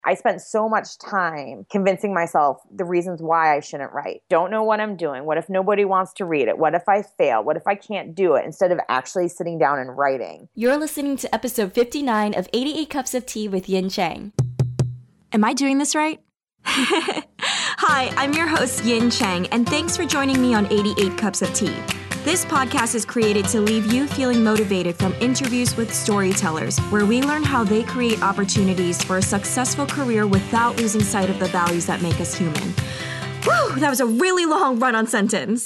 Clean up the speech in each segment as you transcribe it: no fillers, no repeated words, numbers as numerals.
I spent so much time convincing myself the reasons why I shouldn't write. Don't know what I'm doing. What if nobody wants to read it? What if I fail? What if I can't do it? Instead of actually sitting down and writing. You're listening to episode 59 of 88 Cups of Tea with Yin Chang. Am I doing this right? Hi, I'm your host Yin Chang, and thanks for joining me on 88 Cups of Tea. This podcast is created to leave you feeling motivated from interviews with storytellers, where we learn how they create opportunities for a successful career without losing sight of the values that make us human. Whew, that was a really long run-on sentence.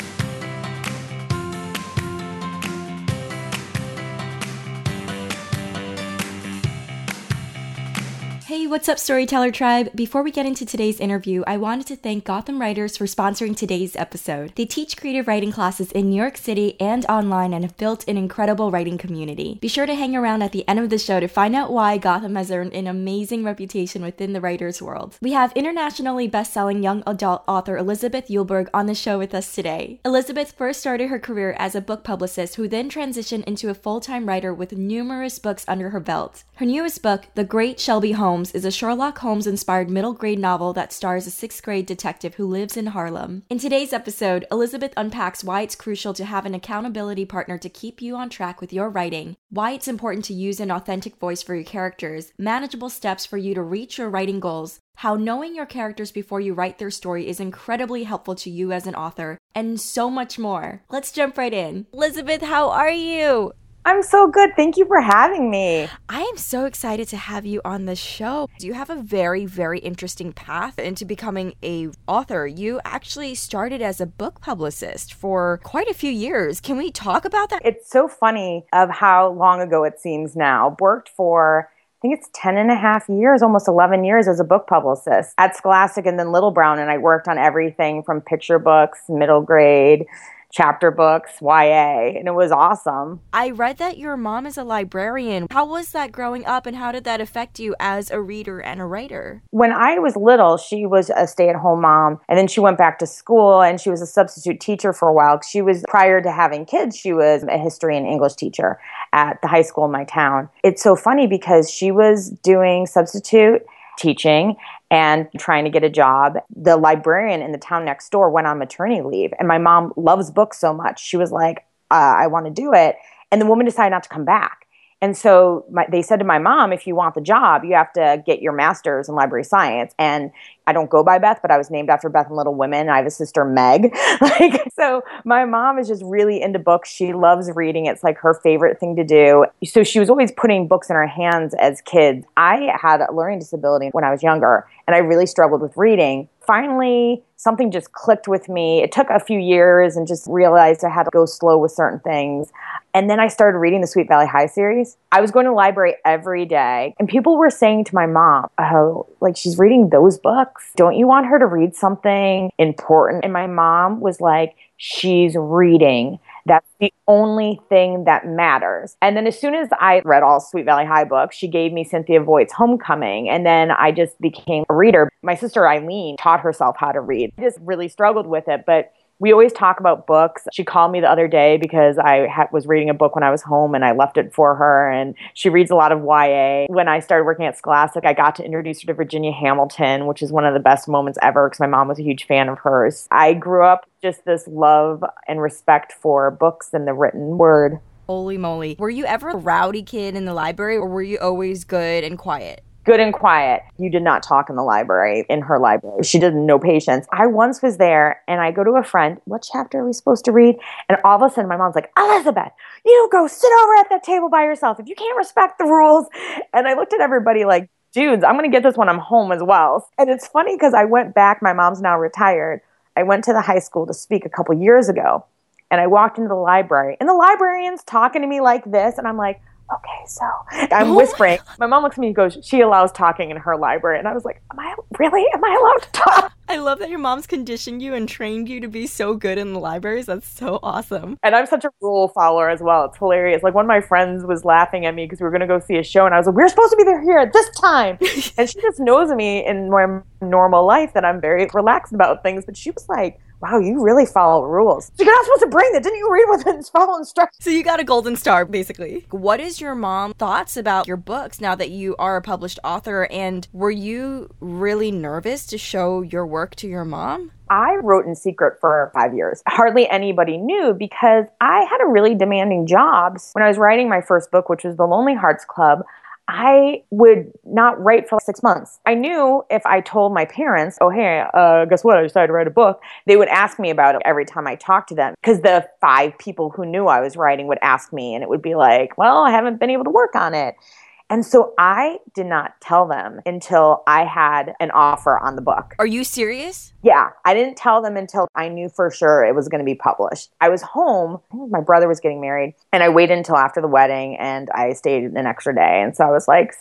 Hey, what's up, Storyteller Tribe? Before we get into today's interview, I wanted to thank Gotham Writers for sponsoring today's episode. They teach creative writing classes in New York City and online and have built an incredible writing community. Be sure to hang around at the end of the show to find out why Gotham has earned an amazing reputation within the writer's world. We have internationally best-selling young adult author Elizabeth Eulberg on the show with us today. Elizabeth first started her career as a book publicist who then transitioned into a full-time writer with numerous books under her belt. Her newest book, The Great Shelby Holmes, is a Sherlock Holmes-inspired middle-grade novel that stars a sixth-grade detective who lives in Harlem. In today's episode, Elizabeth unpacks why it's crucial to have an accountability partner to keep you on track with your writing, why it's important to use an authentic voice for your characters, manageable steps for you to reach your writing goals, how knowing your characters before you write their story is incredibly helpful to you as an author, and so much more. Let's jump right in. Elizabeth, how are you? I'm so good. Thank you for having me. I am so excited to have you on the show. You have a very, very interesting path into becoming an author. You actually started as a book publicist for quite a few years. Can we talk about that? It's so funny of how long ago it seems now. Worked for, I think it's 10 and a half years, almost 11 years as a book publicist at Scholastic and then Little Brown. And I worked on everything from picture books, middle grade, chapter books, YA, and it was awesome. I read that your mom is a librarian. How was that growing up, and how did that affect you as a reader and a writer? When I was little, she was a stay-at-home mom, and then she went back to school, and she was a substitute teacher for a while. She was, prior to having kids, she was a history and English teacher at the high school in my town. It's so funny because she was doing substitute teaching and trying to get a job. The librarian in the town next door went on maternity leave, and my mom loves books so much. She was like, I want to do it. And the woman decided not to come back. And so they said to my mom, if you want the job, you have to get your master's in library science. And I don't go by Beth, but I was named after Beth in Little Women. I have a sister, Meg. So my mom is just really into books. She loves reading. It's like her favorite thing to do. So she was always putting books in her hands as kids. I had a learning disability when I was younger, and I really struggled with reading. Finally, something just clicked with me. It took a few years and just realized I had to go slow with certain things. And then I started reading the Sweet Valley High series. I was going to the library every day, and people were saying to my mom, oh, like, she's reading those books. Don't you want her to read something important? And my mom was like, she's reading. That's the only thing that matters. And then as soon as I read all Sweet Valley High books, she gave me Cynthia Voight's Homecoming. And then I just became a reader. My sister Eileen taught herself how to read. I just really struggled with it. But we always talk about books. She called me the other day because I was reading a book when I was home and I left it for her. And she reads a lot of YA. When I started working at Scholastic, I got to introduce her to Virginia Hamilton, which is one of the best moments ever because my mom was a huge fan of hers. I grew up just this love and respect for books and the written word. Holy moly. Were you ever a rowdy kid in the library, or were you always good and quiet? Good and quiet. You did not talk in the library, in her library. She did no patience. I once was there and I go to a friend, what chapter are we supposed to read? And all of a sudden my mom's like, Elizabeth, you go sit over at that table by yourself if you can't respect the rules. And I looked at everybody like, dudes, I'm going to get this when I'm home as well. And it's funny because I went back, my mom's now retired. I went to the high school to speak a couple years ago. And I walked into the library and the librarian's talking to me like this. And I'm like, okay, so I'm whispering. My mom looks at me and goes, she allows talking in her library. And I was like, am I allowed to talk? I love that your mom's conditioned you and trained you to be so good in the libraries. That's so awesome. And I'm such a rule follower as well. It's hilarious. Like one of my friends was laughing at me because we were going to go see a show. And I was like, we're supposed to be there here at this time. And she just knows me in my normal life that I'm very relaxed about things. But she was like, wow, you really follow rules. So you're not supposed to bring that. Didn't you read what it's follow instructions? So you got a golden star, basically. What is your mom's thoughts about your books now that you are a published author? And were you really nervous to show your work to your mom? I wrote in secret for 5 years. Hardly anybody knew because I had a really demanding job. When I was writing my first book, which was The Lonely Hearts Club, I would not write for 6 months. I knew if I told my parents, oh, hey, guess what? I decided to write a book. They would ask me about it every time I talked to them because the 5 people who knew I was writing would ask me and it would be like, well, I haven't been able to work on it. And so I did not tell them until I had an offer on the book. Are you serious? Yeah, I didn't tell them until I knew for sure it was going to be published. I was home, I think my brother was getting married, and I waited until after the wedding and I stayed an extra day. And so I was like,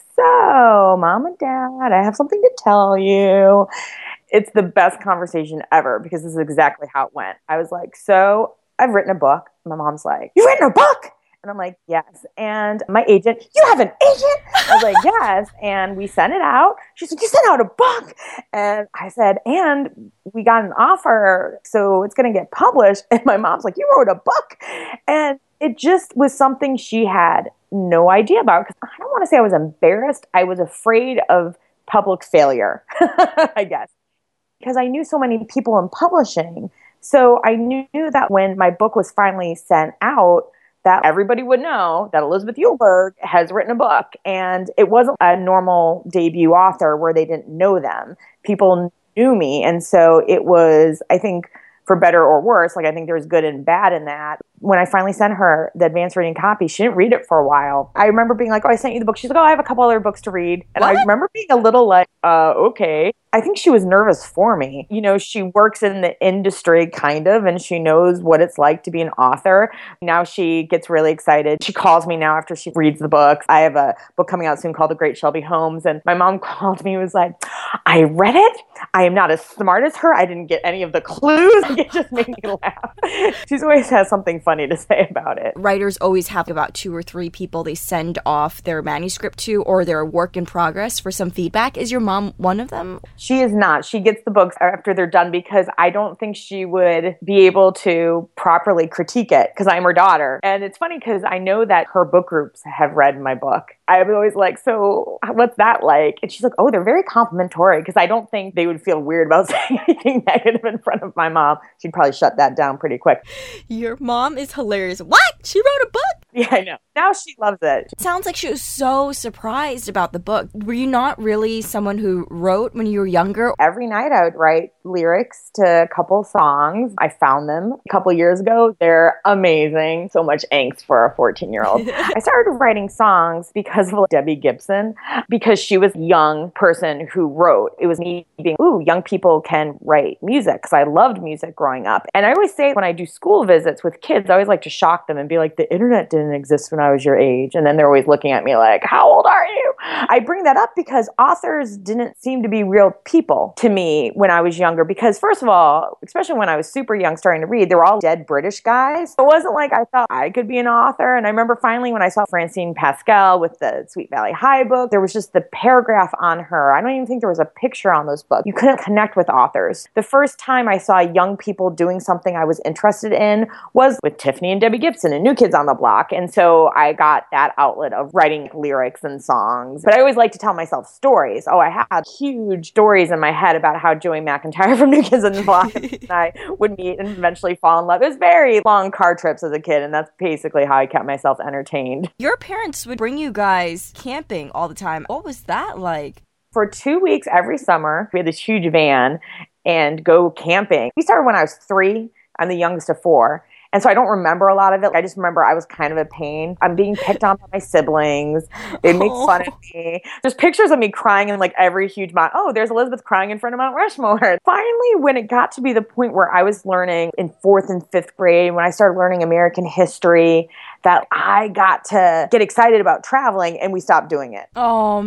so Mom and Dad, I have something to tell you. It's the best conversation ever because this is exactly how it went. I was like, so I've written a book. My mom's like, you've written a book? And I'm like, yes. And my agent, you have an agent? I was like, yes. And we sent it out. She said, you sent out a book? And I said, and we got an offer, so it's going to get published. And my mom's like, you wrote a book? And it just was something she had no idea about. Because I don't want to say I was embarrassed. I was afraid of public failure, I guess, because I knew so many people in publishing. So I knew that when my book was finally sent out, that everybody would know that Elizabeth Eulberg has written a book. And it wasn't a normal debut author where they didn't know them. People knew me. And so it was, I think, for better or worse, like I think there's good and bad in that. When I finally sent her the advanced reading copy, she didn't read it for a while. I remember being like, oh, I sent you the book. She's like, oh, I have a couple other books to read. And What? I remember being a little like, okay. I think she was nervous for me. You know, she works in the industry kind of, and she knows what it's like to be an author. Now she gets really excited. She calls me now after she reads the books. I have a book coming out soon called The Great Shelby Holmes. And my mom called me and was like, I read it. I am not as smart as her. I didn't get any of the clues. It just made me laugh. She always has something funny to say about it. Writers always have about 2 or 3 people they send off their manuscript to or their work in progress for some feedback. Is your mom one of them? She is not. She gets the books after they're done because I don't think she would be able to properly critique it because I'm her daughter. And it's funny because I know that her book groups have read my book. I was always like, so what's that like? And she's like, oh, they're very complimentary because I don't think they would feel weird about saying anything negative in front of my mom. She'd probably shut that down pretty quick. Your mom is hilarious. What? She wrote a book? Yeah, I know. Now she loves it. It sounds like she was so surprised about the book. Were you not really someone who wrote when you were younger? Every night I would write lyrics to a couple songs. I found them a couple years ago. They're amazing. So much angst for a 14-year-old. I started writing songs because of Debbie Gibson, because she was a young person who wrote. It was me being, ooh, young people can write music, because I loved music growing up. And I always say when I do school visits with kids, I always like to shock them and be like, the internet didn't exist when I was your age. And then they're always looking at me like, how old are you? I bring that up because authors didn't seem to be real people to me when I was younger. Because first of all, especially when I was super young starting to read, they were all dead British guys. It wasn't like I thought I could be an author. And I remember finally when I saw Francine Pascal with the Sweet Valley High book, there was just the paragraph on her. I don't even think there was a picture on those books. You couldn't connect with authors. The first time I saw young people doing something I was interested in was with Tiffany and Debbie Gibson and New Kids on the Block. And so I got that outlet of writing lyrics and songs. But I always like to tell myself stories. Oh, I had huge stories in my head about how Joey McIntyre from New Kids on the Block and I would meet and eventually fall in love. It was very long car trips as a kid, and that's basically how I kept myself entertained. Your parents would bring you guys camping all the time. What was that like? For 2 weeks every summer, we had this huge van and go camping. We started when I was 3. I'm the youngest of 4. And so I don't remember a lot of it. I just remember I was kind of a pain. I'm being picked on by my siblings. They make fun of me. There's pictures of me crying in like every huge mount. Oh, there's Elizabeth crying in front of Mount Rushmore. Finally, when it got to be the point where I was learning in 4th and 5th grade, when I started learning American history, that I got to get excited about traveling and we stopped doing it. Oh,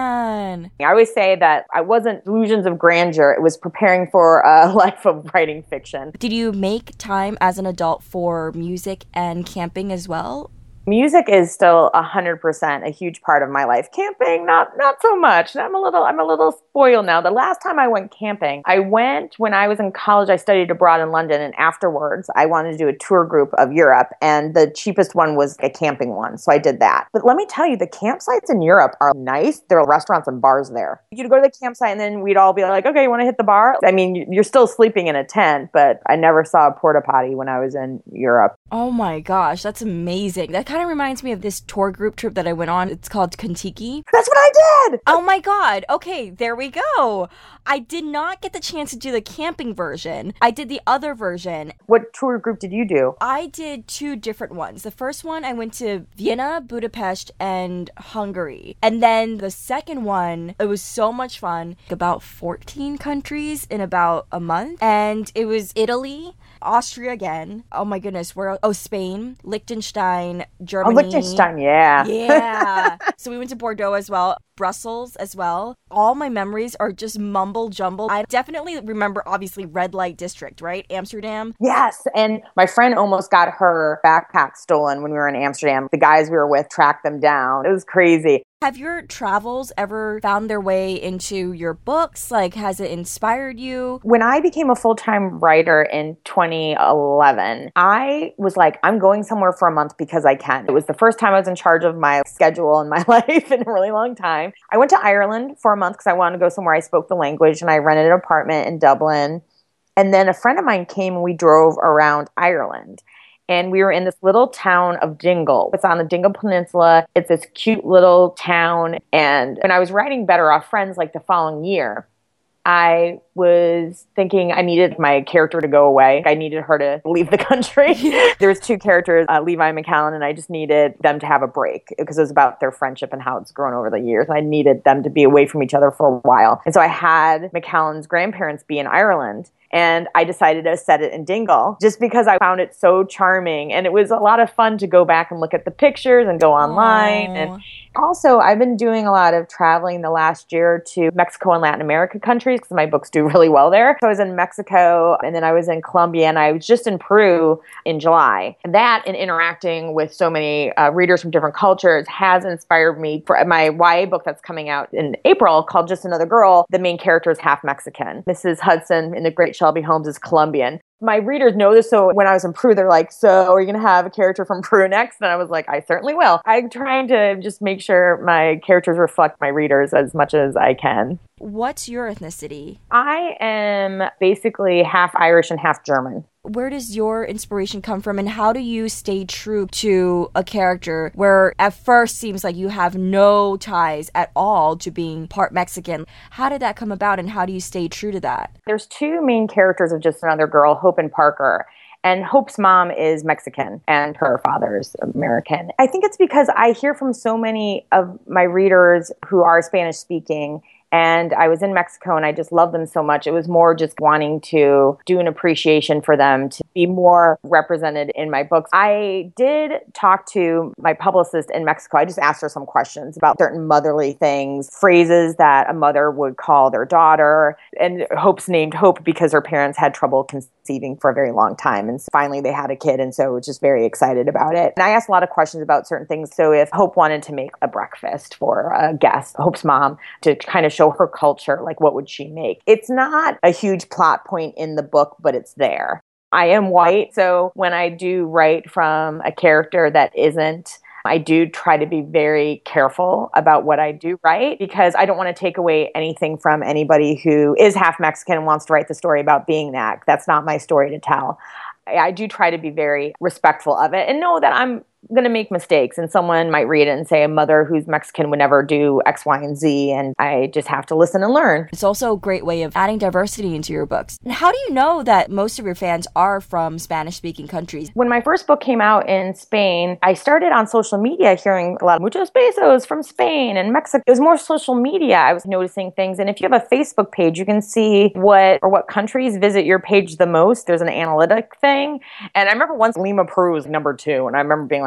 man. I always say that I wasn't delusions of grandeur. It was preparing for a life of writing fiction. Did you make time as an adult for music and camping as well? Music is still 100% a huge part of my life. Camping, not so much. I'm a little spoiled now. The last time I went camping, I went when I was in college. I studied abroad in London, and afterwards, I wanted to do a tour group of Europe, and the cheapest one was a camping one, so I did that. But let me tell you, the campsites in Europe are nice. There are restaurants and bars there. You'd go to the campsite, and then we'd all be like, "Okay, you want to hit the bar?" I mean, you're still sleeping in a tent, but I never saw a porta potty when I was in Europe. Oh my gosh, that's amazing. That kind of reminds me of this tour group trip that I went on. It's called Kentucky. That's what I did! Oh my God. Okay, there we go. I did not get the chance to do the camping version. I did the other version. What tour group did you do? I did two different ones. The first one, I went to Vienna, Budapest, and Hungary. And then the second one, it was so much fun. About 14 countries in about a month. And it was Italy, Austria again. Oh my goodness. Spain, Liechtenstein, Germany. Oh, Liechtenstein, yeah. Yeah. So we went to Bordeaux as well, Brussels as well. All my memories are just mumble jumble. I definitely remember, obviously, Red Light District, right? Amsterdam. Yes. And my friend almost got her backpack stolen when we were in Amsterdam. The guys we were with tracked them down. It was crazy. Have your travels ever found their way into your books? Like, has it inspired you? When I became a full-time writer in 2011, I was like, I'm going somewhere for a month because I can. It was the first time I was in charge of my schedule in my life in a really long time. I went to Ireland for a month because I wanted to go somewhere I spoke the language, and I rented an apartment in Dublin. And then a friend of mine came and we drove around Ireland. And we were in this little town of Dingle. It's on the Dingle Peninsula. It's this cute little town. And when I was writing Better Off Friends, like the following year, I was thinking I needed my character to go away. I needed her to leave the country. There was two characters, Levi and McCallan, and I just needed them to have a break because it was about their friendship and how it's grown over the years. I needed them to be away from each other for a while. And so I had McCallan's grandparents be in Ireland. And I decided to set it in Dingle just because I found it so charming. And it was a lot of fun to go back and look at the pictures and go online. Aww. And also, I've been doing a lot of traveling the last year to Mexico and Latin America countries because my books do really well there. So I was in Mexico, and then I was in Colombia, and I was just in Peru in July. And that and interacting with so many readers from different cultures has inspired me for my YA book that's coming out in April called Just Another Girl. The main character is half Mexican. Mrs. Hudson in The Great Shelby Holmes is Colombian. My readers know this, so when I was in Peru, they're like, so are you going to have a character from Peru next? And I was like, I certainly will. I'm trying to just make sure my characters reflect my readers as much as I can. What's your ethnicity? I am basically half Irish and half German. Where does your inspiration come from, and how do you stay true to a character where at first seems like you have no ties at all to being part Mexican? How did that come about, and how do you stay true to that? There's two main characters of Just Another Girl, Hope and Parker. And Hope's mom is Mexican and her father's American. I think it's because I hear from so many of my readers who are Spanish speaking, and I was in Mexico and I just love them so much. It was more just wanting to do an appreciation for them to be more represented in my books. I did talk to my publicist in Mexico. I just asked her some questions about certain motherly things, phrases that a mother would call their daughter. And Hope's named Hope because her parents had trouble conceiving for a very long time. And finally they had a kid, and so was just very excited about it. And I asked a lot of questions about certain things. So if Hope wanted to make a breakfast for a guest, Hope's mom, to kind of show her culture, like what would she make? It's not a huge plot point in the book, but it's there. I am white, so when I do write from a character that isn't, I do try to be very careful about what I do write because I don't want to take away anything from anybody who is half Mexican and wants to write the story about being that. That's not my story to tell. I do try to be very respectful of it and know that I'm going to make mistakes, and someone might read it and say a mother who's Mexican would never do X, Y, and Z, and I just have to listen and learn. It's also a great way of adding diversity into your books. And how do you know that most of your fans are from Spanish-speaking countries? When my first book came out in Spain, I started on social media hearing a lot of muchos besos from Spain and Mexico. It was more social media. I was noticing things, and if you have a Facebook page, you can see what countries visit your page the most. There's an analytic thing, and I remember once Lima, Peru was number 2, and I remember being like,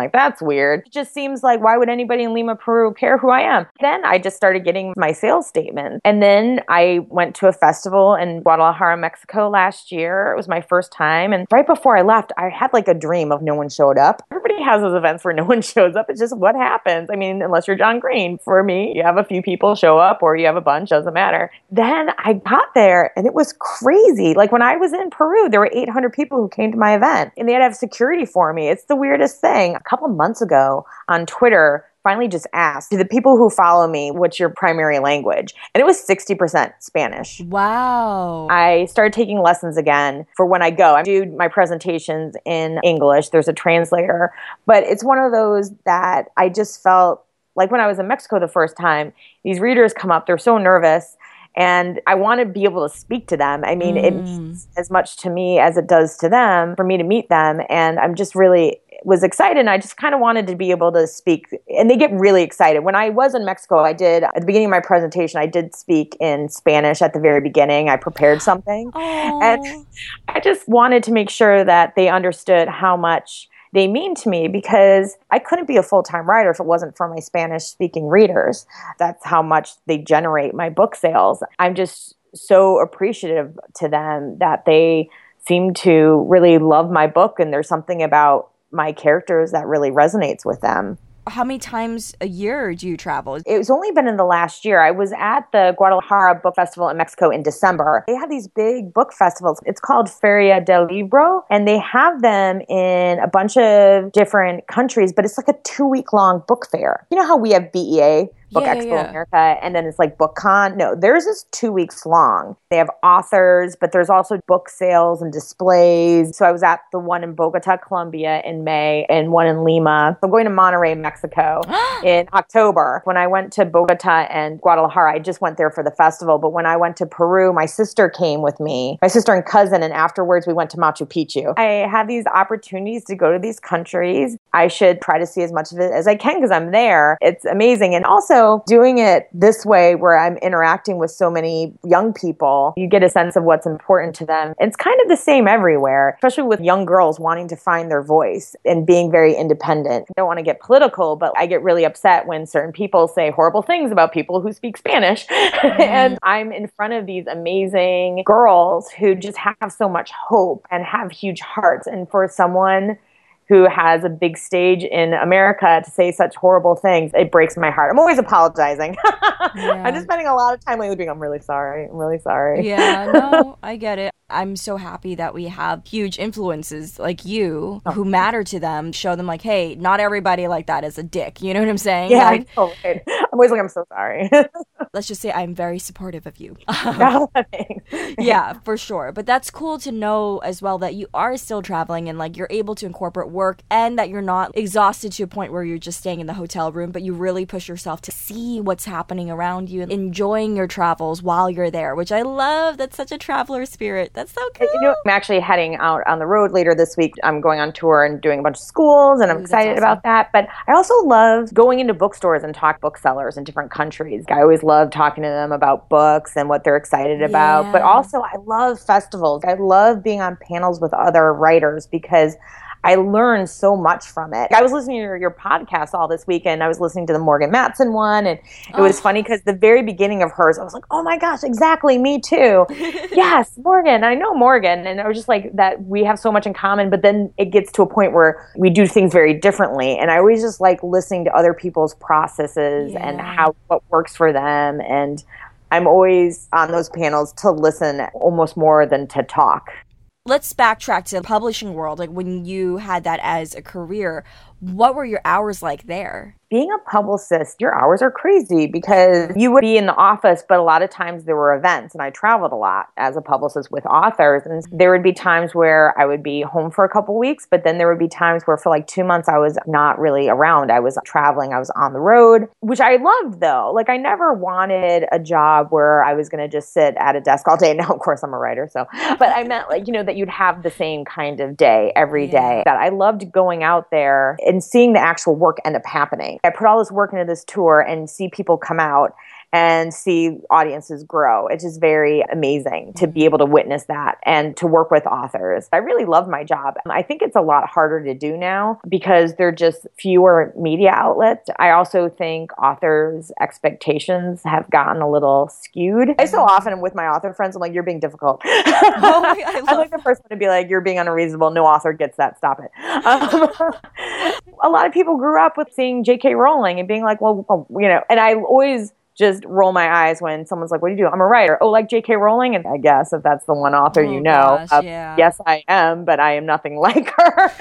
like, that's weird. It just seems like, why would anybody in Lima, Peru care who I am? Then I just started getting my sales statement. And then I went to a festival in Guadalajara, Mexico last year. It was my first time. And right before I left, I had like a dream of no one showed up. Everybody has those events where no one shows up. It's just what happens. I mean, unless you're John Green. For me, you have a few people show up or you have a bunch, doesn't matter. Then I got there and it was crazy. Like when I was in Peru, there were 800 people who came to my event and they had to have security for me. It's the weirdest thing. A couple months ago on Twitter, finally just asked, do the people who follow me, what's your primary language? And it was 60% Spanish. Wow. I started taking lessons again for when I go. I do my presentations in English. There's a translator. But it's one of those that I just felt like when I was in Mexico the first time, these readers come up, they're so nervous. And I want to be able to speak to them. I mean, it means as much to me as it does to them for me to meet them. And I'm just really was excited. And I just kind of wanted to be able to speak. And they get really excited. When I was in Mexico, I did, at the beginning of my presentation, I did speak in Spanish at the very beginning. I prepared something. Oh. And I just wanted to make sure that they understood how much they mean to me, because I couldn't be a full-time writer if it wasn't for my Spanish-speaking readers. That's how much they generate my book sales. I'm just so appreciative to them that they seem to really love my book, and there's something about my characters that really resonates with them. How many times a year do you travel? It's only been in the last year. I was at the Guadalajara Book Festival in Mexico in December. They have these big book festivals. It's called Feria del Libro, and they have them in a bunch of different countries, but it's like a 2-week-long book fair. You know how we have BEA, Book Expo America, and then it's like BookCon? No, theirs is 2 weeks long. They have authors, but there's also book sales and displays. So I was at the one in Bogota, Colombia in May, and one in Lima. I'm going to Monterrey, Mexico in October. When I went to Bogota and Guadalajara, I just went there for the festival. But when I went to Peru, my sister came with me, my sister and cousin, and afterwards we went to Machu Picchu. I have these opportunities to go to these countries. I should try to see as much of it as I can because I'm there. It's amazing. And also doing it this way where I'm interacting with so many young people, you get a sense of what's important to them. It's kind of the same everywhere, especially with young girls wanting to find their voice and being very independent. I don't want to get political, but I get really upset when certain people say horrible things about people who speak Spanish. And I'm in front of these amazing girls who just have so much hope and have huge hearts. And for someone who has a big stage in America to say such horrible things, it breaks my heart. I'm always apologizing. I'm just spending a lot of time lately being, I'm really sorry. Yeah, no, I get it. I'm so happy that we have huge influences like you who matter to them, show them like, hey, not everybody like that is a dick. You know what I'm saying? Yeah, like, I'm always like, I'm so sorry. Let's just say I'm very supportive of you. Thanks. Yeah, for sure. But that's cool to know as well that you are still traveling and like you're able to incorporate work and that you're not exhausted to a point where you're just staying in the hotel room, but you really push yourself to see what's happening around you and enjoying your travels while you're there, which I love. That's such a traveler spirit. That's so cool. You know, I'm actually heading out on the road later this week. I'm going on tour and doing a bunch of schools, and I'm excited about that. But I also love going into bookstores and talk booksellers in different countries. I always love talking to them about books and what they're excited about. But also, I love festivals. I love being on panels with other writers because I learned so much from it. I was listening to your podcast all this weekend. I was listening to the Morgan Matson one, and it was funny because the very beginning of hers, I was like, oh my gosh, exactly, me too. Yes, Morgan, I know Morgan. And I was just like, that we have so much in common, but then it gets to a point where we do things very differently. And I always just like listening to other people's processes and what works for them. And I'm always on those panels to listen almost more than to talk. Let's backtrack to the publishing world. Like when you had that as a career, what were your hours like there? Being a publicist, your hours are crazy because you would be in the office, but a lot of times there were events, and I traveled a lot as a publicist with authors. And there would be times where I would be home for a couple weeks, but then there would be times where for like 2 months I was not really around. I was traveling, I was on the road, which I loved though. Like I never wanted a job where I was going to just sit at a desk all day. Now, of course, I'm a writer, so, but I meant like, you know, that you'd have the same kind of day every day. That I loved going out there and seeing the actual work end up happening. I put all this work into this tour and see people come out and see audiences grow. It's just very amazing to be able to witness that and to work with authors. I really love my job. I think it's a lot harder to do now because there are just fewer media outlets. I also think authors' expectations have gotten a little skewed. I so often am with my author friends, I'm like, you're being difficult. I'm like the first one to be like, you're being unreasonable. No author gets that. Stop it. A lot of people grew up with seeing J.K. Rowling and being like, well, and I always just roll my eyes when someone's like, what do you do? I'm a writer. Oh, like J.K. Rowling? And I guess if that's the one author gosh, yeah. Yes, I am, but I am nothing like her.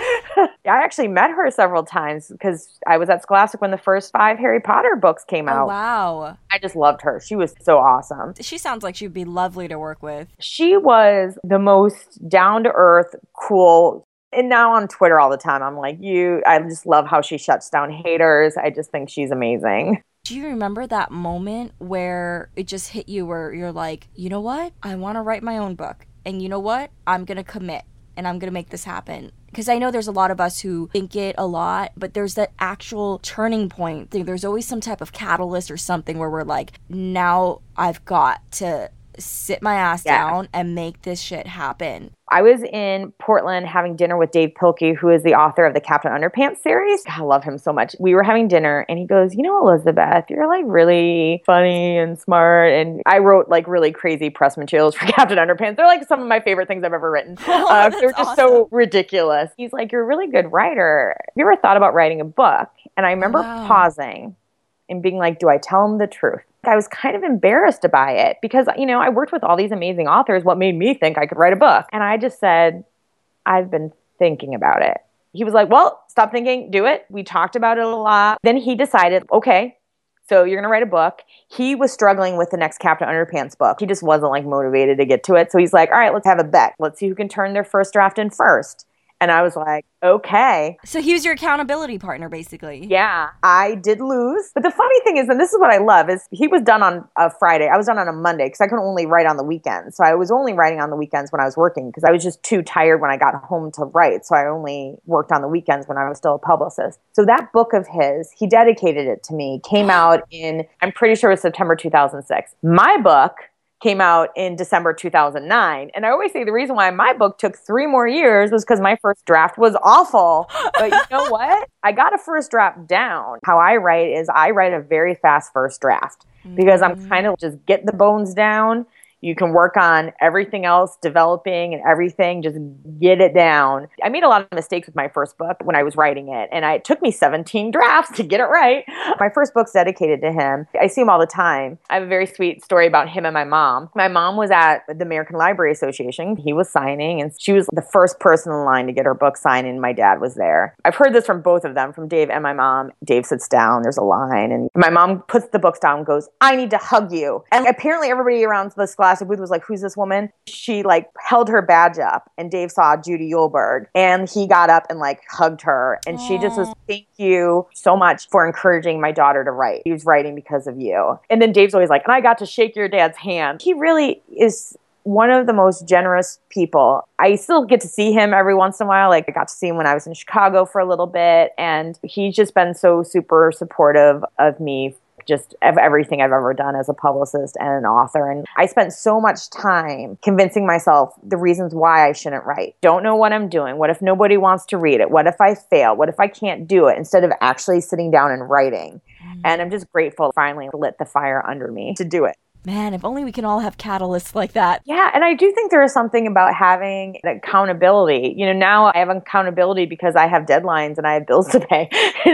I actually met her several times because I was at Scholastic when the first 5 Harry Potter books came out. Wow. I just loved her. She was so awesome. She sounds like she'd be lovely to work with. She was the most down-to-earth, cool. And now on Twitter all the time, I'm like, I just love how she shuts down haters. I just think she's amazing. Do you remember that moment where it just hit you where you're like, you know what? I want to write my own book. And you know what? I'm going to commit and I'm going to make this happen. Because I know there's a lot of us who think it a lot, but there's that actual turning point. There's always some type of catalyst or something where we're like, now I've got to sit my ass down and make this shit happen. I was in Portland having dinner with Dave Pilkey, who is the author of the Captain Underpants series. I love him so much. We were having dinner and he goes, Elizabeth, you're like really funny and smart. And I wrote like really crazy press materials for Captain Underpants. They're like some of my favorite things I've ever written. They're just so ridiculous. He's like, you're a really good writer. Have you ever thought about writing a book? And I remember pausing and being like, do I tell him the truth? I was kind of embarrassed by it because, I worked with all these amazing authors. What made me think I could write a book? And I just said, I've been thinking about it. He was like, well, stop thinking, do it. We talked about it a lot. Then he decided, okay, so you're going to write a book. He was struggling with the next Captain Underpants book. He just wasn't like motivated to get to it. So he's like, all right, let's have a bet. Let's see who can turn their first draft in first. And I was like, okay. So he was your accountability partner, basically. Yeah, I did lose. But the funny thing is, and this is what I love, is he was done on a Friday. I was done on a Monday because I could only write on the weekends. So I was only writing on the weekends when I was working because I was just too tired when I got home to write. So I only worked on the weekends when I was still a publicist. So that book of his, he dedicated it to me, came out in, I'm pretty sure it was September 2006. My book came out in December 2009. And I always say the reason why my book took 3 more years was because my first draft was awful. But you know what? I got a first draft down. How I write is I write a very fast first draft because I'm kind of just getting the bones down. You can work on everything else, developing and everything, just get it down. I made a lot of mistakes with my first book when I was writing it, and it took me 17 drafts to get it right. My first book's dedicated to him. I see him all the time. I have a very sweet story about him and my mom. My mom was at the American Library Association. He was signing, and she was the first person in line to get her book signed, and my dad was there. I've heard this from both of them, from Dave and my mom. Dave sits down, there's a line, and my mom puts the books down and goes, I need to hug you. And apparently everybody around the Scholastic booth was like, who's this woman? She like held her badge up, and Dave saw Judy Yulberg, and he got up and like hugged her, and she just was, thank you so much for encouraging my daughter to write. He was writing because of you. And then Dave's always like, and I got to shake your dad's hand. He really is one of the most generous people. I still get to see him every once in a while. Like I got to see him when I was in Chicago for a little bit, and he's just been so super supportive of me, just of everything I've ever done as a publicist and an author. And I spent so much time convincing myself the reasons why I shouldn't write. Don't know what I'm doing. What if nobody wants to read it? What if I fail? What if I can't do it? Instead of actually sitting down and writing. And I'm just grateful finally lit the fire under me to do it. Man, if only we can all have catalysts like that. Yeah, and I do think there is something about having accountability. Now I have accountability because I have deadlines and I have bills to pay,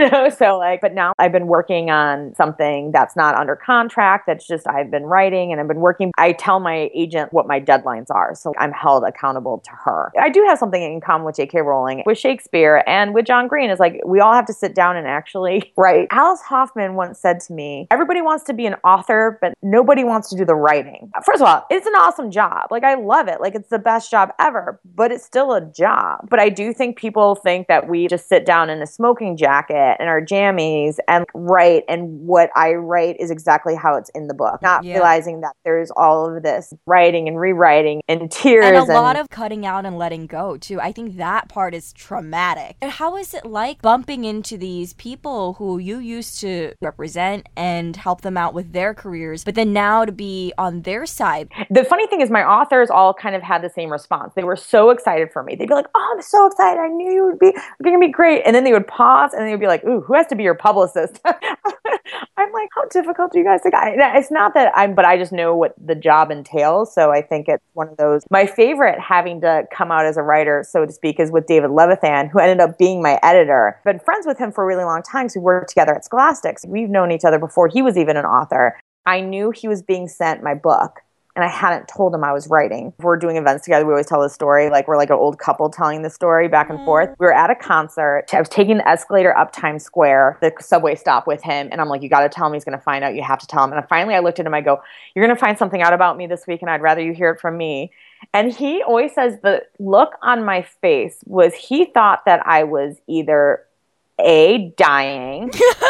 so but now I've been working on something that's not under contract. That's just, I've been writing and I've been working. I tell my agent what my deadlines are, so I'm held accountable to her. I do have something in common with J.K. Rowling, with Shakespeare, and with John Green. Is like, we all have to sit down and actually write. Alice Hoffman once said to me, everybody wants to be an author, but nobody wants wants to do the writing. First of all, it's an awesome job. Like, I love it. Like, it's the best job ever, but it's still a job. But I do think people think that we just sit down in a smoking jacket and our jammies and write, and what I write is exactly how it's in the book, not realizing that there's all of this writing and rewriting and tears. And a lot of cutting out and letting go, too. I think that part is traumatic. And how is it like bumping into these people who you used to represent and help them out with their careers, but then now to be on their side? The funny thing is my authors all kind of had the same response. They were so excited for me. They'd be like, oh, I'm so excited. I knew you would be going to be great. And then they would pause and they would be like, ooh, who has to be your publicist? I'm like, how difficult do you guys think? It's not that but I just know what the job entails. So I think it's one of those. My favorite having to come out as a writer, so to speak, is with David Levithan, who ended up being my editor. I've been friends with him for a really long time because we worked together at Scholastic. We've known each other before he was even an author. I knew he was being sent my book, and I hadn't told him I was writing. If we're doing events together, we always tell this story. Like, we're like an old couple telling the story back and forth. We were at a concert. I was taking the escalator up Times Square, the subway stop with him. And I'm like, you got to tell him. He's going to find out. You have to tell him. And finally, I looked at him. I go, you're going to find something out about me this week, and I'd rather you hear it from me. And he always says the look on my face was he thought that I was either A, dying,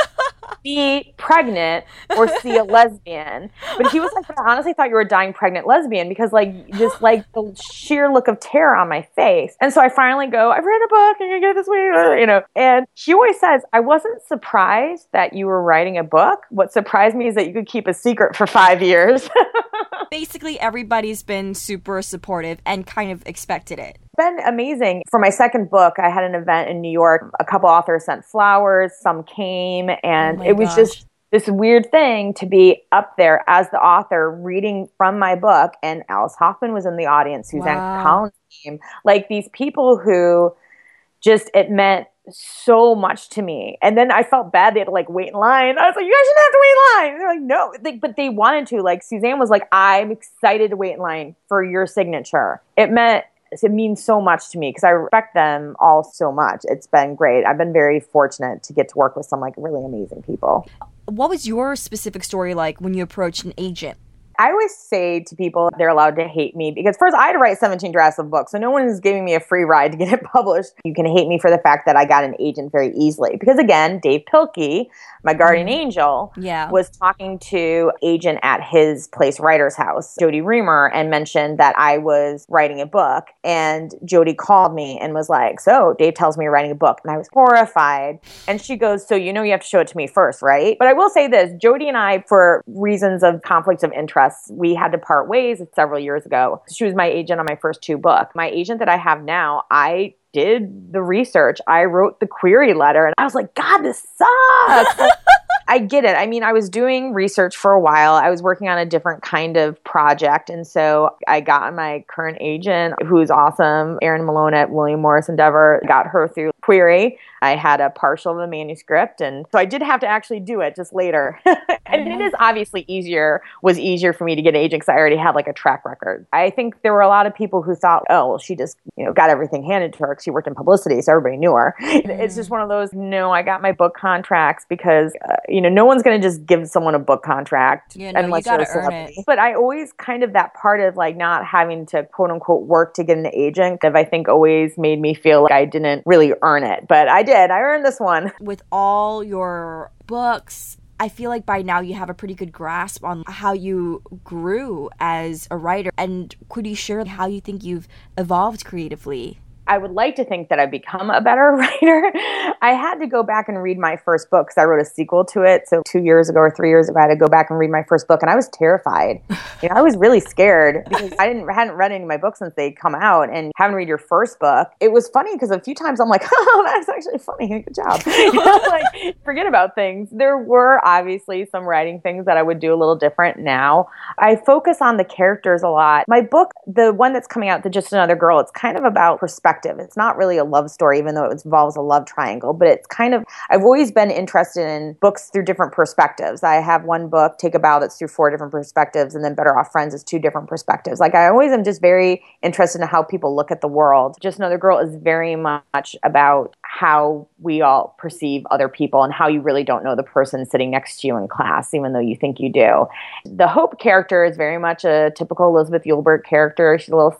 B, pregnant, or C, a lesbian. But he was like, I honestly thought you were a dying pregnant lesbian, because just the sheer look of terror on my face. And so I finally go, I've read a book, I'm going to get it this week, And he always says, I wasn't surprised that you were writing a book. What surprised me is that you could keep a secret for 5 years. Basically, everybody's been super supportive and kind of expected it. Been amazing. For my second book, I had an event in New York. A couple authors sent flowers, some came, and it was just this weird thing to be up there as the author reading from my book. And Alice Hoffman was in the audience, Suzanne Collins came. Like, these people who just, it meant so much to me. And then I felt bad they had to wait in line. I was like, you guys shouldn't have to wait in line. And they're like, no. But they wanted to. Like, Suzanne was like, I'm excited to wait in line for your signature. It means so much to me because I respect them all so much. It's been great. I've been very fortunate to get to work with some really amazing people. What was your specific story like when you approached an agent? I always say to people they're allowed to hate me because first I had to write 17 drafts of books, so no one is giving me a free ride to get it published. You can hate me for the fact that I got an agent very easily because, again, Dave Pilkey, my guardian angel, was talking to agent at his place, Writer's House, Jody Reamer, and mentioned that I was writing a book. And Jody called me and was like, so Dave tells me you're writing a book. And I was horrified. And she goes, so you have to show it to me first, right? But I will say this, Jody and I, for reasons of conflicts of interest, we had to part ways several years ago. She was my agent on my first two books. My agent that I have now, I did the research. I wrote the query letter and I was like, God, this sucks. I get it. I mean, I was doing research for a while. I was working on a different kind of project. And so I got my current agent, who's awesome, Erin Malone at William Morris Endeavor, got her through query. I had a partial of the manuscript. And so I did have to actually do it just later. And it is obviously was easier for me to get an agent because I already had a track record. I think there were a lot of people who thought, oh, well, she just, got everything handed to her because she worked in publicity. So everybody knew her. It's just one of those, no, I got my book contracts because, no one's going to just give someone a book contract unless you're a celebrity. But I always kind of that part of not having to quote unquote work to get an agent, I think always made me feel like I didn't really earn it. But I did. I earned this one. With all your books, I feel like by now you have a pretty good grasp on how you grew as a writer. And could you share how you think you've evolved creatively? I would like to think that I've become a better writer. I had to go back and read my first book because I wrote a sequel to it. So 2 years ago or 3 years ago, I had to go back and read my first book. And I was terrified. I was really scared because I hadn't read any of my books since they'd come out. And having to read your first book, it was funny because a few times I'm like, oh, that's actually funny. Good job. Forget about things. There were obviously some writing things that I would do a little different now. I focus on the characters a lot. My book, the one that's coming out, The Just Another Girl, it's kind of about perspective. It's not really a love story, even though it involves a love triangle, but it's kind of, I've always been interested in books through different perspectives. I have one book, Take a Bow, that's through 4 different perspectives, and then Better Off Friends is 2 different perspectives. Like I always am just very interested in how people look at the world. Just Another Girl is very much about how we all perceive other people and how you really don't know the person sitting next to you in class, even though you think you do. The Hope character is very much a typical Elizabeth Yulbert character. She's a little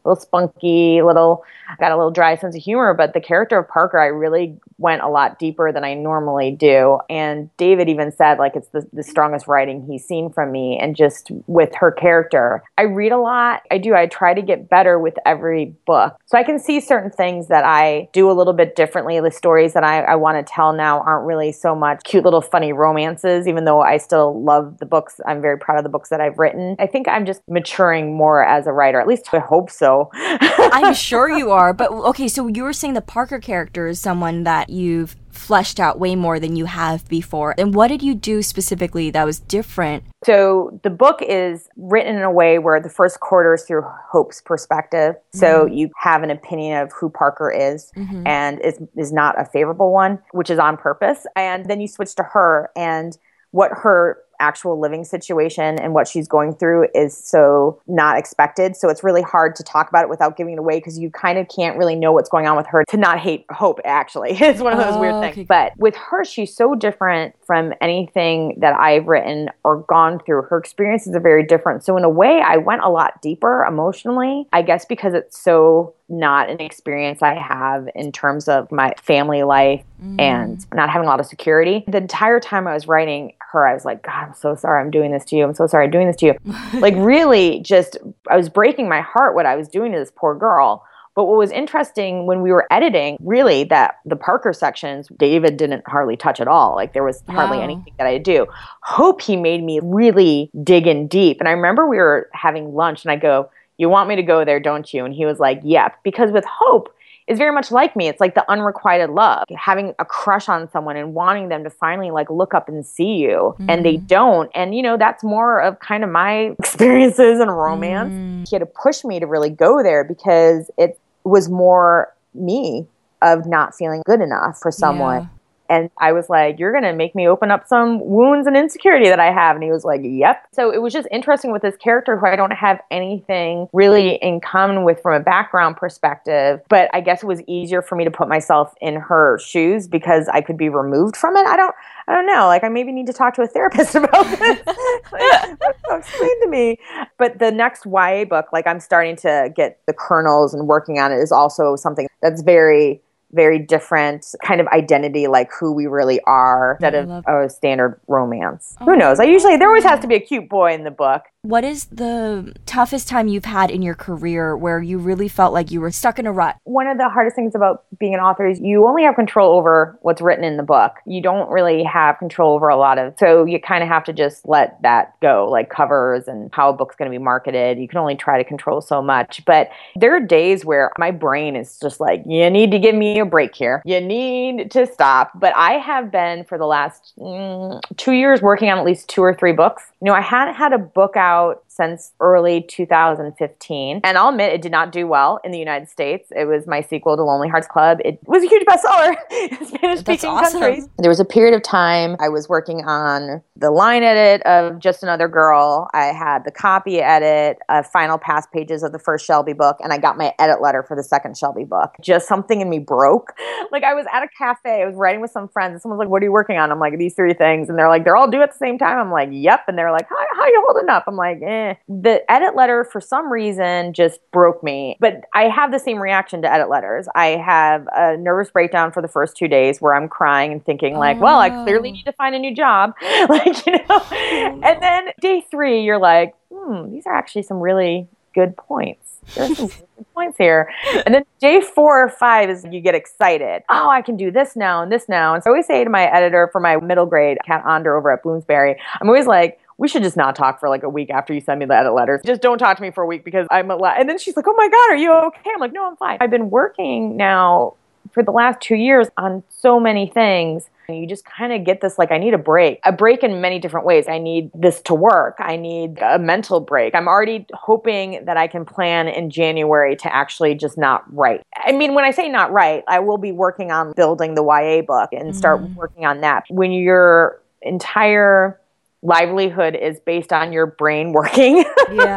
spunky, got a little dry sense of humor, but the character of Parker, I really went a lot deeper than I normally do. And David even said, like, it's the strongest writing he's seen from me. And just with her character, I read a lot. I try to get better with every book. So I can see certain things that I do a little bit differently. The stories that I want to tell now aren't really so much cute little funny romances, even though I still love the books. I'm very proud of the books that I've written. I think I'm just maturing more as a writer. At least I hope so. I'm sure you are. But okay, so you were saying the Parker character is someone that you've fleshed out way more than you have before. And what did you do specifically that was different? So the book is written in a way where the first quarter is through Hope's perspective. So you have an opinion of who Parker is and is not a favorable one, which is on purpose. And then you switch to her and what her actual living situation and what she's going through is so not expected. So it's really hard to talk about it without giving it away because you kind of can't really know what's going on with her to not hate Hope, actually. It's one of those weird things. Okay. But with her, she's so different from anything that I've written or gone through. Her experiences are very different. So in a way, I went a lot deeper emotionally, I guess because it's so not an experience I have in terms of my family life and not having a lot of security. The entire time I was writing her, I was like, God, I'm so sorry I'm doing this to you. I'm so sorry I'm doing this to you. Like really just, I was breaking my heart what I was doing to this poor girl. But what was interesting when we were editing, really, that the Parker sections, David didn't hardly touch at all. Like there was hardly anything that I do. Hope, he made me really dig in deep. And I remember we were having lunch and I go, you want me to go there, don't you? And he was like, yep. Because with Hope, it's very much like me. It's like the unrequited love, having a crush on someone and wanting them to finally like look up and see you. And they don't. And, you know, that's more of kind of my experiences in romance. He had to push me to really go there because it was more me of not feeling good enough for someone. Yeah. And I was like, you're going to make me open up some wounds and insecurity that I have. And he was like, yep. So it was just interesting with this character who I don't have anything really in common with from a background perspective. But I guess it was easier for me to put myself in her shoes because I could be removed from it. I don't know. Like I maybe need to talk to a therapist about this. Explain to me. But the next YA book, like I'm starting to get the kernels and working on it is also something that's very different kind of identity, like who we really are, instead of a standard romance. Who knows? There always has to be a cute boy in the book. What is the toughest time you've had in your career where you really felt like you were stuck in a rut? One of the hardest things about being an author is you only have control over what's written in the book. You don't really have control over so you kind of have to just let that go, like covers and how a book's going to be marketed. You can only try to control so much. But there are days where my brain is just like, you need to give me a break here. You need to stop. But I have been for the last 2 years working on at least 2 or 3 books. You know, I hadn't had a book out since early 2015. And I'll admit it did not do well in the United States. It was my sequel to Lonely Hearts Club. It was a huge bestseller in Spanish-speaking countries. There was a period of time I was working on the line edit of Just Another Girl. I had the copy edit, final pass pages of the first Shelby book, and I got my edit letter for the second Shelby book. Just something in me broke. Like I was at a cafe, I was writing with some friends, and someone was like, what are you working on? I'm like, these 3 things. And they're like, they're all due at the same time. I'm like, yep. And they're like, how are you holding up? I'm like, eh. The edit letter, for some reason, just broke me. But I have the same reaction to edit letters. I have a nervous breakdown for the first 2 days where I'm crying and thinking like, well, I clearly need to find a new job. Like, you know. And then day 3, you're like, these are actually some really good points. There's some good points here. And then day 4 or 5 is you get excited. Oh, I can do this now and this now. And so I always say to my editor for my middle grade, Kat Onder over at Bloomsbury, I'm always like, we should just not talk for like a week after you send me the edit letters. Just don't talk to me for a week because I'm allowed. And then she's like, oh my God, are you okay? I'm like, no, I'm fine. I've been working now for the last 2 years on so many things And you just kind of get this, like, I need a break in many different ways. I need this to work. I need a mental break. I'm already hoping that I can plan in January to actually just not write. I mean, when I say not write, I will be working on building the YA book and start working on that. When your entire livelihood is based on your brain working.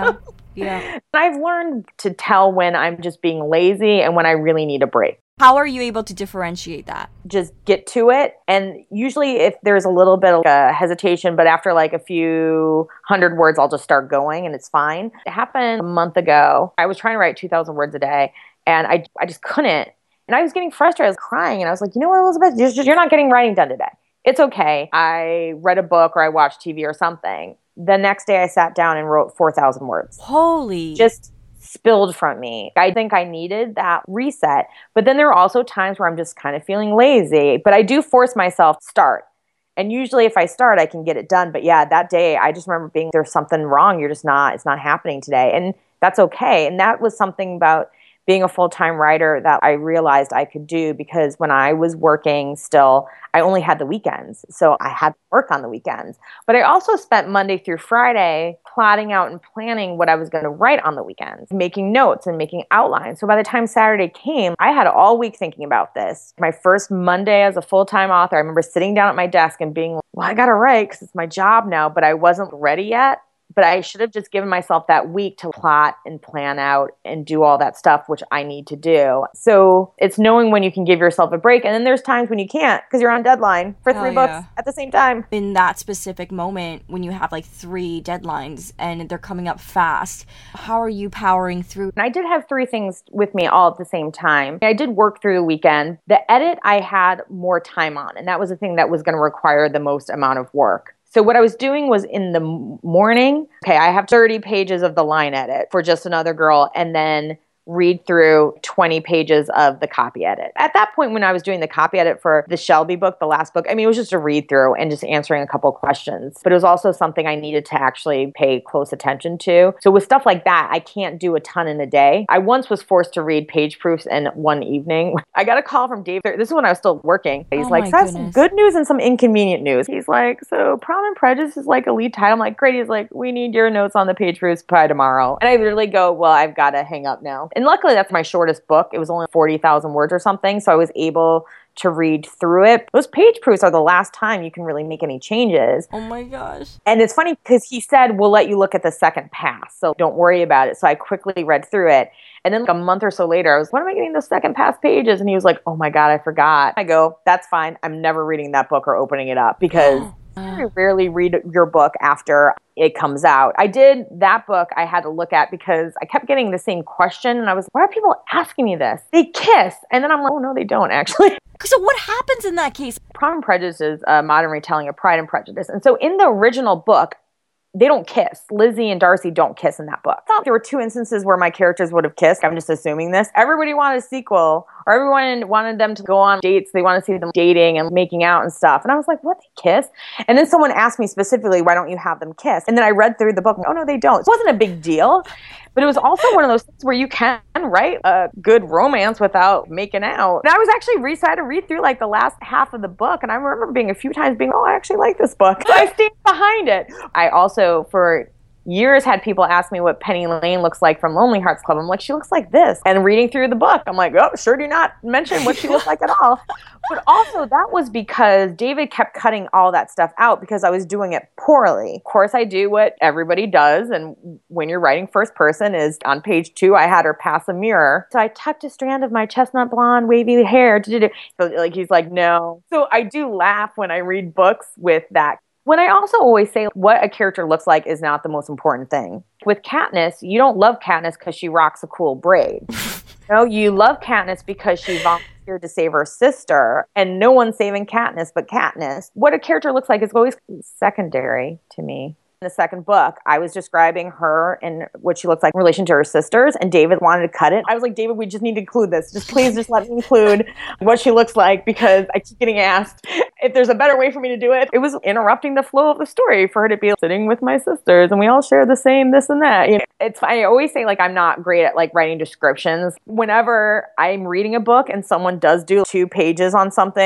Yeah. I've learned to tell when I'm just being lazy and when I really need a break. How are you able to differentiate that? Just get to it. And usually if there's a little bit of a hesitation, but after like a few hundred words, I'll just start going and it's fine. It happened a month ago. I was trying to write 2,000 words a day and I just couldn't. And I was getting frustrated. I was crying and I was like, you know what, Elizabeth, you're not getting writing done today. It's okay. I read a book or I watched TV or something. The next day I sat down and wrote 4,000 words. Holy. Just spilled from me. I think I needed that reset. But then there are also times where I'm just kind of feeling lazy. But I do force myself to start. And usually if I start, I can get it done. But yeah, that day I just remember being, there's something wrong. It's not happening today. And that's okay. And that was something about being a full-time writer that I realized I could do, because when I was working still, I only had the weekends. So I had to work on the weekends. But I also spent Monday through Friday plotting out and planning what I was going to write on the weekends, making notes and making outlines. So by the time Saturday came, I had all week thinking about this. My first Monday as a full-time author, I remember sitting down at my desk and being like, well, I got to write because it's my job now, but I wasn't ready yet. But I should have just given myself that week to plot and plan out and do all that stuff, which I need to do. So it's knowing when you can give yourself a break. And then there's times when you can't because you're on deadline for 3 books at the same time. In that specific moment, when you have like 3 deadlines and they're coming up fast, how are you powering through? And I did have 3 things with me all at the same time. I did work through the weekend. The edit I had more time on, and that was the thing that was going to require the most amount of work. So what I was doing was in the morning, okay, I have 30 pages of the line edit for Just Another Girl, and then read through 20 pages of the copy edit. At that point, when I was doing the copy edit for the Shelby book, the last book, I mean, it was just a read through and just answering a couple questions. But it was also something I needed to actually pay close attention to. So with stuff like that, I can't do a ton in a day. I once was forced to read page proofs in one evening. I got a call from Dave. This is when I was still working. He's like, so I have some good news and some inconvenient news. He's like, so Pride and Prejudice is like a lead title. I'm like, great. He's like, we need your notes on the page proofs by tomorrow. And I literally go, well, I've got to hang up now. And luckily, that's my shortest book. It was only 40,000 words or something. So I was able to read through it. Those page proofs are the last time you can really make any changes. Oh my gosh. And it's funny because he said, we'll let you look at the second pass. So don't worry about it. So I quickly read through it. And then like a month or so later, I was, when am I getting those second pass pages? And he was like, oh my God, I forgot. I go, that's fine. I'm never reading that book or opening it up because I rarely read your book after it comes out. I did that book I had to look at because I kept getting the same question and I was, why are people asking me this? They kiss. And then I'm like, oh no, they don't actually. So what happens in that case? Pride and Prejudice is a modern retelling of Pride and Prejudice. And so in the original book, they don't kiss. Lizzie and Darcy don't kiss in that book. I thought there were 2 instances where my characters would have kissed. I'm just assuming this. Everybody wanted a sequel, or everyone wanted them to go on dates. They want to see them dating and making out and stuff. And I was like, what, they kiss? And then someone asked me specifically, why don't you have them kiss? And then I read through the book, and, oh no, they don't. It wasn't a big deal. But it was also one of those things where you can write a good romance without making out. And I was actually I had to read through like the last half of the book. And I remember being a few times being, oh, I actually like this book. So I stayed behind it. I also, for years, had people ask me what Penny Lane looks like from Lonely Hearts Club. I'm like, she looks like this. And reading through the book, I'm like, oh, sure do not mention what she looks like at all. But also that was because David kept cutting all that stuff out because I was doing it poorly. Of course, I do what everybody does. And when you're writing first person is on page 2, I had her pass a mirror. So I tucked a strand of my chestnut blonde wavy hair. So like, he's like, no. So I do laugh when I read books with that. When I also always say what a character looks like is not the most important thing. With Katniss, you don't love Katniss because she rocks a cool braid. No, you love Katniss because she volunteered to save her sister, and no one's saving Katniss but Katniss. What a character looks like is always secondary to me. In the second book, I was describing her and what she looks like in relation to her sisters, and David wanted to cut it. I was like, David, we just need to include this. Please let me include what she looks like because I keep getting asked if there's a better way for me to do it. It was interrupting the flow of the story for her to be sitting with my sisters and we all share the same this and that. You know, I always say like I'm not great at like writing descriptions. Whenever I'm reading a book and someone does do 2 pages on something,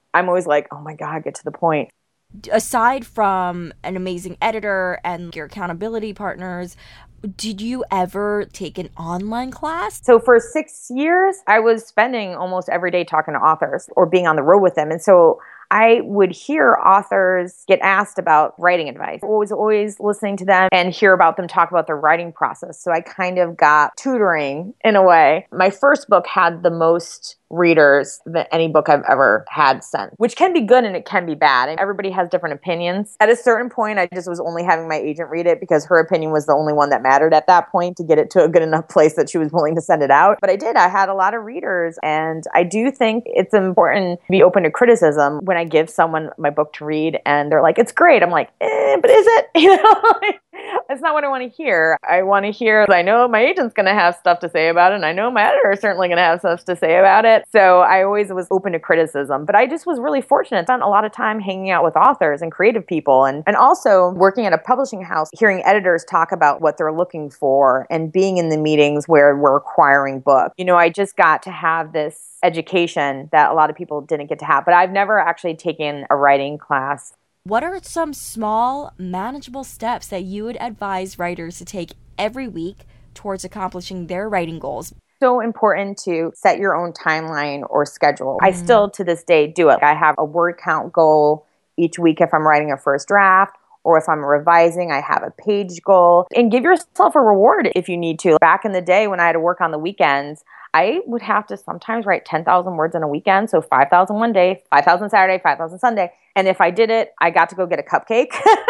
I'm always like, oh my God, get to the point. Aside from an amazing editor and your accountability partners, did you ever take an online class? So for 6 years, I was spending almost every day talking to authors or being on the road with them. And so I would hear authors get asked about writing advice. I was always listening to them and hear about them talk about their writing process. So I kind of got tutoring in a way. My first book had the most readers than any book I've ever had sent, which can be good and it can be bad. And everybody has different opinions. At a certain point, I just was only having my agent read it because her opinion was the only one that mattered at that point to get it to a good enough place that she was willing to send it out. But I did. I had a lot of readers. And I do think it's important to be open to criticism. When I give someone my book to read and they're like, it's great, I'm like, but is it? That's not what I want to hear. I want to hear, I know my agent's going to have stuff to say about it, and I know my editor is certainly going to have stuff to say about it. So I always was open to criticism. But I just was really fortunate. I spent a lot of time hanging out with authors and creative people, and also working at a publishing house, hearing editors talk about what they're looking for and being in the meetings where we're acquiring books. I just got to have this education that a lot of people didn't get to have. But I've never actually taken a writing class. What are some small, manageable steps that you would advise writers to take every week towards accomplishing their writing goals? So important to set your own timeline or schedule. I still, to this day, do it. I have a word count goal each week if I'm writing a first draft, or if I'm revising, I have a page goal. And give yourself a reward if you need to. Back in the day when I had to work on the weekends, I would have to sometimes write 10,000 words in a weekend. So 5,000 one day, 5,000 Saturday, 5,000 Sunday. And if I did it, I got to go get a cupcake.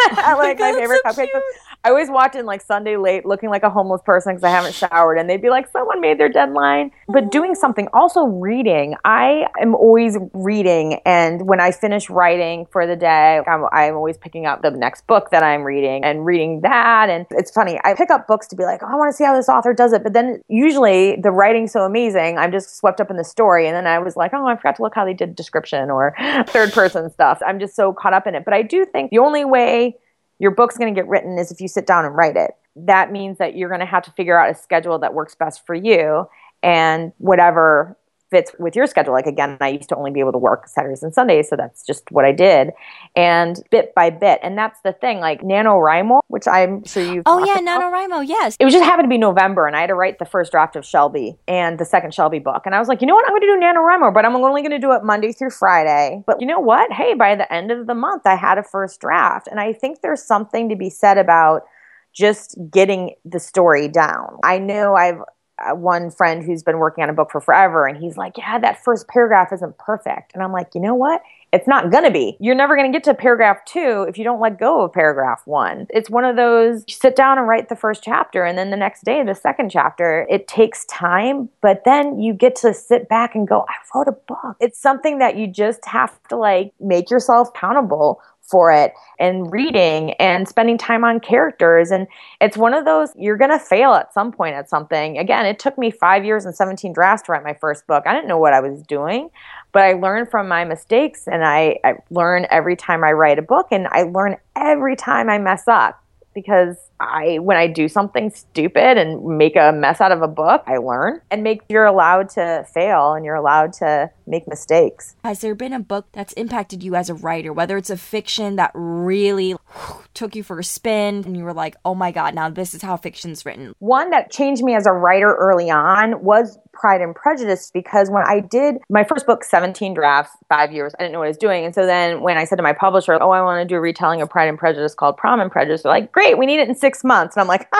My favorite cupcake. I always watch it Sunday late looking like a homeless person because I haven't showered. And they'd be like, someone made their deadline. But doing something, also reading. I am always reading. And when I finish writing for the day, I'm always picking up the next book that I'm reading and reading that. And it's funny. I pick up books to be like, oh, I want to see how this author does it. But then usually the writing's so amazing, I'm just swept up in the story. And then I was like, oh, I forgot to look how they did description or third person stuff. I'm just so caught up in it. But I do think the only way your book's going to get written is if you sit down and write it. That means that you're going to have to figure out a schedule that works best for you and whatever fits with your schedule. Like, again, I used to only be able to work Saturdays and Sundays, so that's just what I did. And bit by bit. And that's the thing, like NaNoWriMo, which I'm sure you've Oh, yeah, NaNoWriMo, yes. It was just happened to be November, and I had to write the first draft of Shelby and the second Shelby book. And I was like, you know what? I'm going to do NaNoWriMo, but I'm only going to do it Monday through Friday. But you know what? Hey, by the end of the month, I had a first draft. And I think there's something to be said about just getting the story down. I know I've one friend who's been working on a book for forever, and he's like, yeah, that first paragraph isn't perfect. And I'm like, you know what? It's not going to be. You're never going to get to paragraph 2 if you don't let go of paragraph 1. It's one of those, you sit down and write the first chapter, and then the next day, the second chapter. It takes time, but then you get to sit back and go, I wrote a book. It's something that you just have to make yourself accountable for it, and reading and spending time on characters. And it's one of those, you're going to fail at some point at something. Again, it took me 5 years and 17 drafts to write my first book. I didn't know what I was doing, but I learned from my mistakes, and I learn every time I write a book, and I learn every time I mess up. Because when I do something stupid and make a mess out of a book, I learn you're allowed to fail and you're allowed to make mistakes. Has there been a book that's impacted you as a writer, whether it's a fiction that really took you for a spin and you were like, oh my God, now this is how fiction's written? One that changed me as a writer early on was Pride and Prejudice, because when I did my first book, 17 drafts, 5 years, I didn't know what I was doing. And so then when I said to my publisher, oh, I want to do a retelling of Pride and Prejudice called Prom and Prejudice, they're like, great, we need it in 6 months. And I'm like,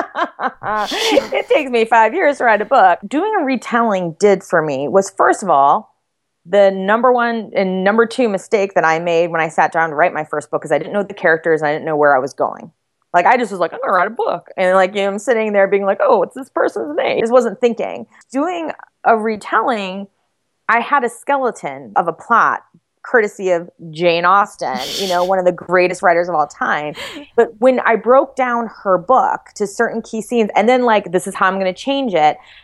it takes me 5 years to write a book. Doing a retelling did for me was, first of all, the number one and number two mistake that I made when I sat down to write my first book is I didn't know the characters and I didn't know where I was going. I just was like, I'm going to write a book. And I'm sitting there being like, oh, what's this person's name? I just wasn't thinking. Doing a retelling, I had a skeleton of a plot, courtesy of Jane Austen, one of the greatest writers of all time. But when I broke down her book to certain key scenes, and then this is how I'm going to change it,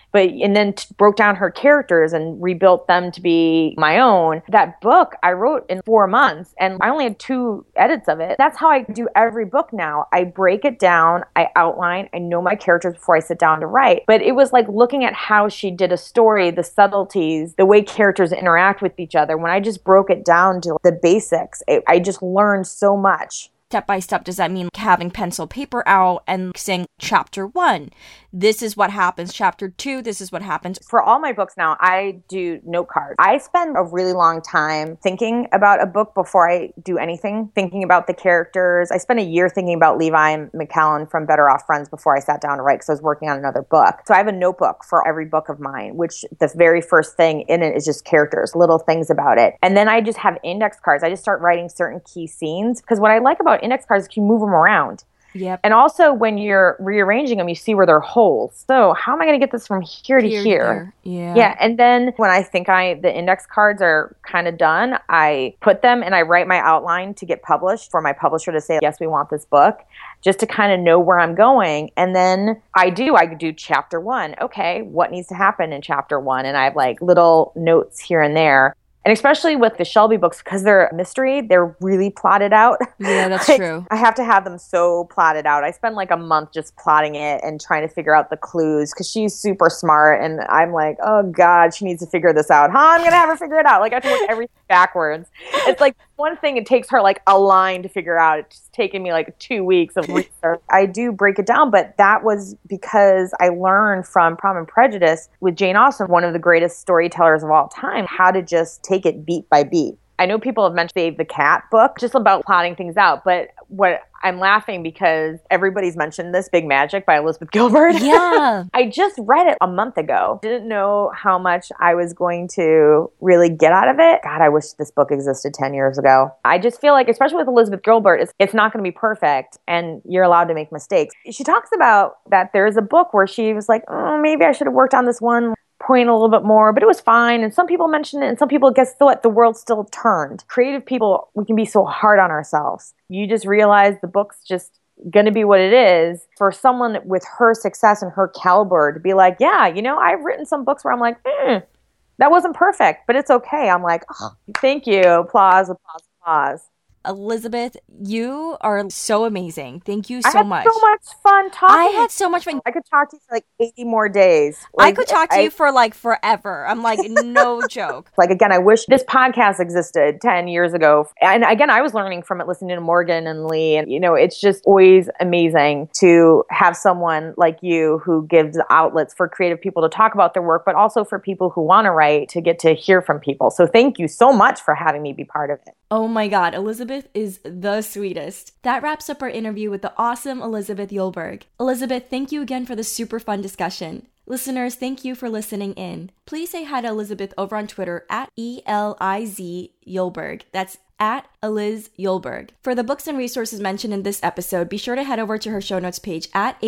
and then broke down her characters and rebuilt them to be my own. That book I wrote in 4 months, and I only had 2 edits of it. That's how I do every book now. I break it down, I outline, I know my characters before I sit down to write. But it was like looking at how she did a story, the subtleties, the way characters interact with each other. When I just broke it down to the basics, I just learned so much. Step by step, does that mean having pencil paper out and saying chapter 1, this is what happens, chapter 2, this is what happens? For all my books now, I do note cards. I spend a really long time thinking about a book before I do anything, thinking about the characters. I spent a year thinking about Levi McKellen from Better Off Friends before I sat down to write because I was working on another book. So I have a notebook for every book of mine, which the very first thing in it is just characters, little things about it. And then I just have index cards. I just start writing certain key scenes because what I like about index cards is you move them around. Yep. And also when you're rearranging them, you see where they're holes. So how am I going to get this from here to here? Yeah. And then when I think the index cards are kind of done, I put them and I write my outline to get published for my publisher to say, yes, we want this book, just to kind of know where I'm going. And then I do chapter 1. Okay, what needs to happen in chapter 1? And I have like little notes here and there. And especially with the Shelby books, because they're a mystery, they're really plotted out. Yeah, that's true. I have to have them so plotted out. I spend like a month just plotting it and trying to figure out the clues because she's super smart. And I'm like, oh God, she needs to figure this out. I'm going to have her figure it out. Like I have to work everything backwards. It's like one thing, it takes her like a line to figure out. It's taken me like 2 weeks of research. I do break it down, but that was because I learned from Pride and Prejudice with Jane Austen, one of the greatest storytellers of all time, how to just take it beat by beat. I know people have mentioned Save the Cat book, just about plotting things out, but what I'm laughing because everybody's mentioned this, Big Magic by Elizabeth Gilbert. Yeah. I just read it a month ago. Didn't know how much I was going to really get out of it. God, I wish this book existed 10 years ago. I just feel like, especially with Elizabeth Gilbert, it's not going to be perfect and you're allowed to make mistakes. She talks about that there's a book where she was like, oh, maybe I should have worked on this one point a little bit more, but it was fine. And some people mentioned it and some people thought the world still turned. Creative people, we can be so hard on ourselves. You just realize the book's just going to be what it is. For someone with her success and her caliber to be like, yeah, I've written some books where I'm like, that wasn't perfect, but it's okay. I'm like, oh, thank you. Applause, applause, applause. Elizabeth, you are so amazing. Thank you so much. I had so much fun talking. I had so much fun. I could talk to you for like 80 more days. I could talk to you for like forever. I'm like, no joke. Like, again, I wish this podcast existed 10 years ago. And again, I was learning from it, listening to Morgan and Lee. And, it's just always amazing to have someone like you who gives outlets for creative people to talk about their work, but also for people who want to write to get to hear from people. So thank you so much for having me be part of it. Oh my God, Elizabeth is the sweetest. That wraps up our interview with the awesome Elizabeth Yulberg. Elizabeth, thank you again for the super fun discussion. Listeners, thank you for listening in. Please say hi to Elizabeth over on Twitter at ELIZ Yulberg. That's at Eliz Yulberg. For the books and resources mentioned in this episode, be sure to head over to her show notes page at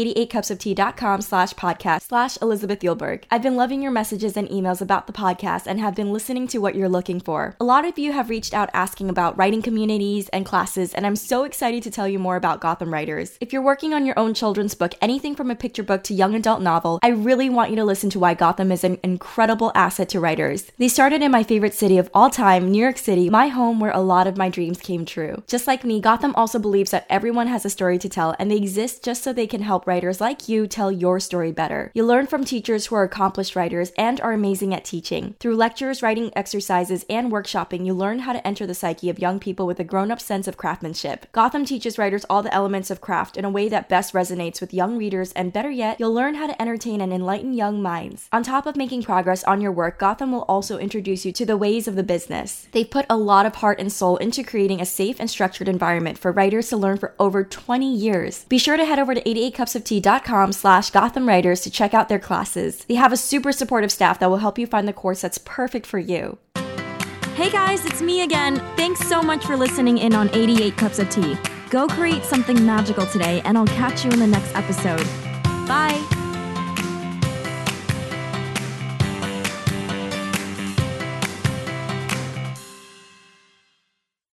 88cupsoftea.com/podcast/Elizabeth Yulberg. I've been loving your messages and emails about the podcast and have been listening to what you're looking for. A lot of you have reached out asking about writing communities and classes, and I'm so excited to tell you more about Gotham Writers. If you're working on your own children's book, anything from a picture book to young adult novel, I really want you to listen to why Gotham is an incredible asset to writers. They started in my favorite city of all time, New York City, my home where a lot of my dreams came true. Just like me, Gotham also believes that everyone has a story to tell, and they exist just so they can help writers like you tell your story better. You learn from teachers who are accomplished writers and are amazing at teaching. Through lectures, writing exercises, and workshopping, you learn how to enter the psyche of young people with a grown-up sense of craftsmanship. Gotham teaches writers all the elements of craft in a way that best resonates with young readers, and better yet, you'll learn how to entertain and enlighten young minds. On top of making progress on your work, Gotham will also introduce you to the ways of the business. They've put a lot of heart and soul into creating a safe and structured environment for writers to learn for over 20 years. Be sure to head over to 88cupsoftea.com/GothamWriters to check out their classes. They have a super supportive staff that will help you find the course that's perfect for you. Hey guys, it's me again. Thanks so much for listening in on 88 Cups of Tea. Go create something magical today, and I'll catch you in the next episode. Bye!